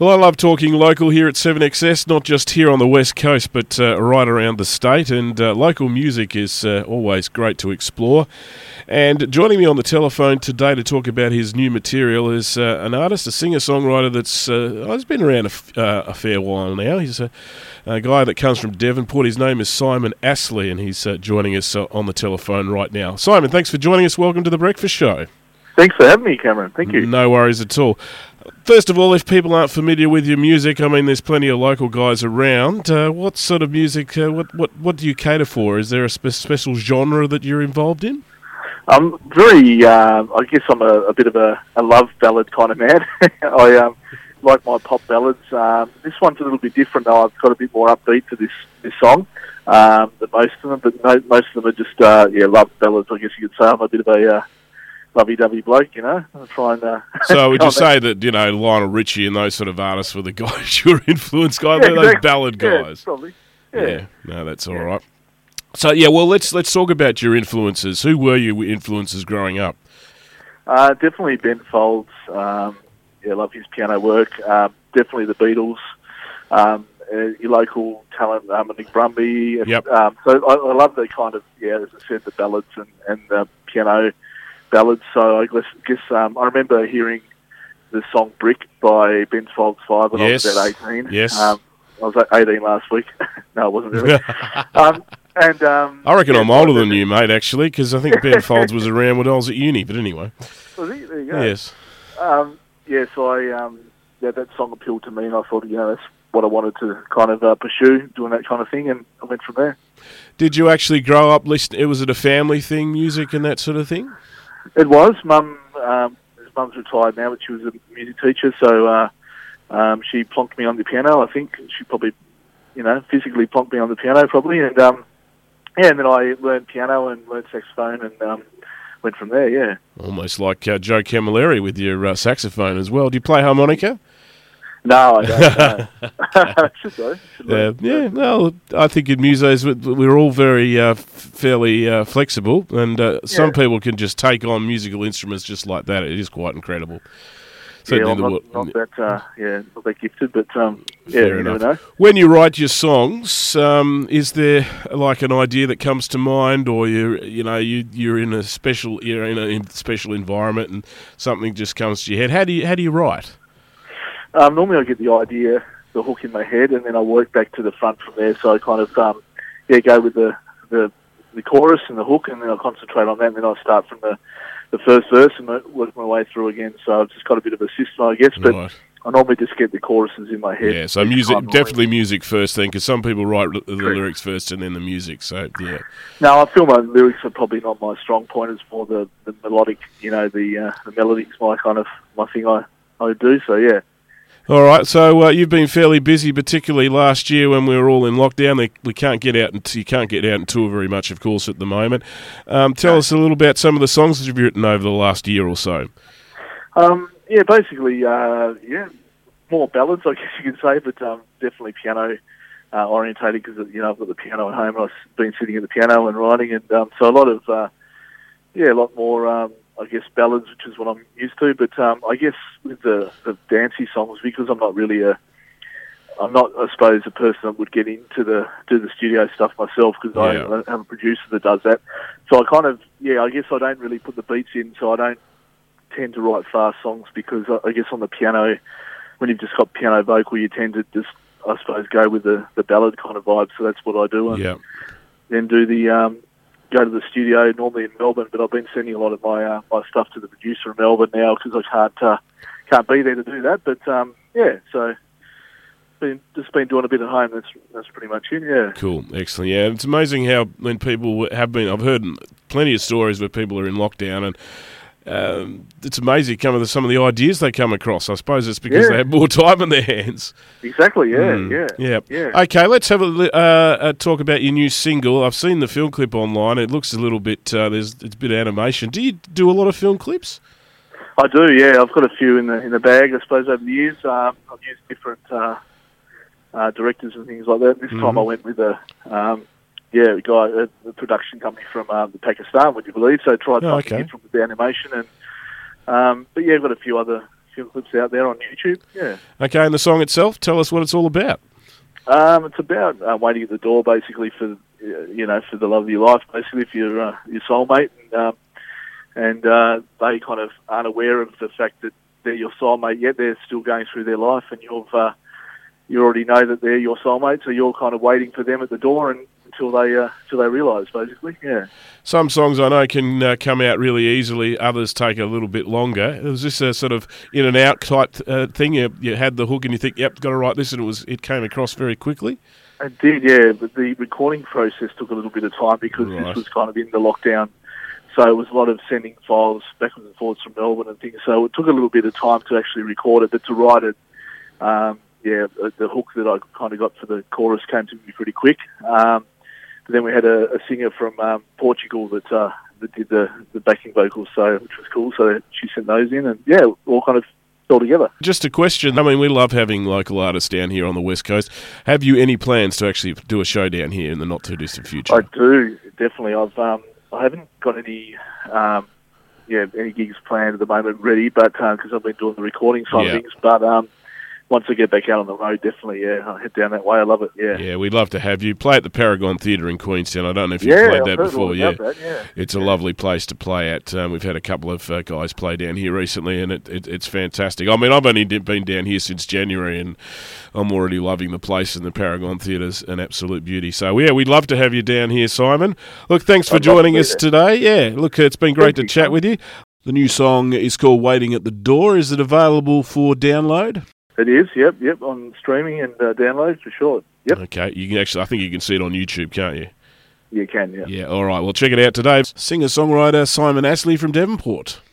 Well, I love talking local here at 7XS, not just here on the West Coast, but right around the state. And local music is always great to explore. And joining me on the telephone today to talk about his new material is an artist, a singer-songwriter that's has been around a fair while now. He's a guy that comes from Devonport. His name is Simon Astley, and he's joining us on the telephone right now. Simon, thanks for joining us. Welcome to The Breakfast Show. Thanks for having me, Cameron. Thank you. No worries at all. First of all, if people aren't familiar with your music, I mean, there's plenty of local guys around. What sort of music, what do you cater for? Is there a special genre that you're involved in? I'm very, I guess I'm a bit of a love ballad kind of man. I like my pop ballads. This one's a little bit different, though. I've got a bit more upbeat to this song than most of them, but most of them are just, love ballads, I guess you could say. I'm a bit of a lovey-dovey bloke, you know. I try and... So would you say that, you know, Lionel Richie and those sort of artists were the guys you were influenced by? They're those ballad guys. Yeah, probably. Yeah. No, that's all right. So, yeah, well, let's talk about your influences. Who were your influences growing up? Definitely Ben Folds. Love his piano work. Definitely the Beatles. Your local talent, Nick Brumby. Yep. So I love the kind of, as I said, the ballads and the piano ballads. So I guess I remember hearing the song Brick by Ben Folds 5 when I was about 18. Yes. I was 18 last week. No, I wasn't really. I reckon I'm older than you, mate, actually, because I think Ben Folds was around when I was at uni. But anyway. Was he? There you go. Yes. So that song appealed to me, and I thought, that's what I wanted to kind of pursue, doing that kind of thing, and I went from there. Did you actually grow up listening? Was it a family thing, music and that sort of thing? It was. Mum's retired now, but she was a music teacher, so she plonked me on the piano. I think she probably, physically plonked me on the piano, probably, and then I learned piano and learned saxophone, and went from there. Yeah. Almost like Joe Camilleri with your saxophone as well. Do you play harmonica? No, I don't. Should though. Well, I think in musos we're all very fairly flexible, and some people can just take on musical instruments just like that. It is quite incredible. I'm not that gifted, but fair enough. Never know. When you write your songs, is there like an idea that comes to mind, or you're in a special special environment and something just comes to your head? How do you write? Normally I get the idea, the hook in my head, and then I work back to the front from there. So I kind of go with the chorus and the hook, and then I concentrate on that, and then I start from the first verse and work my way through again. So I've just got a bit of a system, I guess, but right. I normally just get the choruses in my head. Yeah, so definitely music first then, because some people write the lyrics first and then the music, so yeah. No, I feel my lyrics are probably not my strong point. It's more the melodic, the melody is my thing I do, so yeah. All right, so you've been fairly busy, particularly last year when we were all in lockdown. You can't get out and tour very much, of course, at the moment. Tell us a little about some of the songs that you've written over the last year or so. Basically, more ballads, I guess you could say, but definitely piano orientated because I've got the piano at home. I've been sitting at the piano and writing, and so a lot of a lot more. I guess ballads, which is what I'm used to, but I guess with the dancey songs, because I'm not really I'm not, I suppose, a person that would get into do the studio stuff myself, because I have a producer that does that. So I kind of, I guess I don't really put the beats in, so I don't tend to write fast songs, because I guess on the piano, when you've just got piano vocal, you tend to just, I suppose, go with the ballad kind of vibe. So that's what I do. And then do the go to the studio, normally in Melbourne, but I've been sending a lot of my stuff to the producer in Melbourne now, because I can't be there to do that. But so just been doing a bit at home. That's pretty much it. Yeah. Cool, excellent. Yeah, it's amazing how when people have been. I've heard plenty of stories where people are in lockdown, and it's amazing some of the ideas they come across. I suppose it's because they have more time on their hands. Exactly, yeah. Okay, let's have a talk about your new single. I've seen the film clip online. It looks a little bit, it's a bit of animation. Do you do a lot of film clips? I do, yeah. I've got a few in the bag, I suppose, over the years. I've used different directors and things like that. This time I went with a guy, the production company from Pakistan, would you believe? So I tried something different with the animation, and but I've got a few other few clips out there on YouTube. Yeah. Okay, and the song itself, tell us what it's all about. It's about waiting at the door, basically, for for the love of your life, basically, for your soulmate, and they kind of aren't aware of the fact that they're your soulmate yet. They're still going through their life, and you already know that they're your soulmate, so you're kind of waiting for them at the door and until they realise, basically. Yeah. Some songs I know can come out really easily. Others take a little bit longer. Was this a sort of in and out type thing? You had the hook and you think, "Yep, got to write this," and it came across very quickly. It did, yeah. But the recording process took a little bit of time because this was kind of in the lockdown. So it was a lot of sending files backwards and forwards from Melbourne and things. So it took a little bit of time to actually record it, but to write it, the hook that I kind of got for the chorus came to me pretty quick. But then we had a singer from Portugal that did the backing vocals, which was cool. So she sent those in, and all kind of fell together. Just a question. I mean, we love having local artists down here on the West Coast. Have you any plans to actually do a show down here in the not too distant future? I do, definitely. I haven't got any gigs planned at the moment ready, but because I've been doing the recording side of things, but. Once I get back out on the road, definitely, I'll head down that way. I love it, Yeah, we'd love to have you. Play at the Paragon Theatre in Queenstown. I don't know if you've played that before. It's a lovely place to play at. We've had a couple of guys play down here recently, and it's fantastic. I mean, I've only been down here since January, and I'm already loving the place, and the Paragon Theatre's an absolute beauty. So, we'd love to have you down here, Simon. Look, thanks for joining us today. Yeah, look, it's been great to chat with you. The new song is called Waiting at the Door. Is it available for download? It is, yep, on streaming and download for sure. Yep. Okay, you can I think you can see it on YouTube, can't you? You can, yeah. Yeah, all right. Well, check it out today. Singer-songwriter Simon Astley from Devonport.